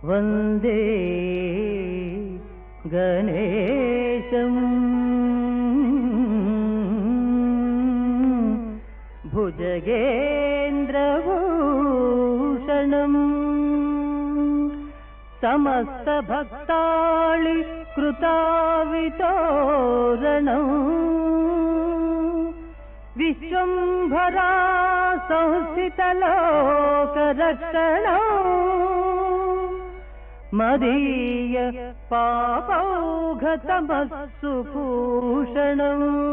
वंदे गणेशं भुजगेन्द्रभूषणं समस्तभक्ताळि कृतावितोरणं विश्वंभरा संस्थितलोकरक्षणं मदीय पापौघतमस्सु भूषणम्।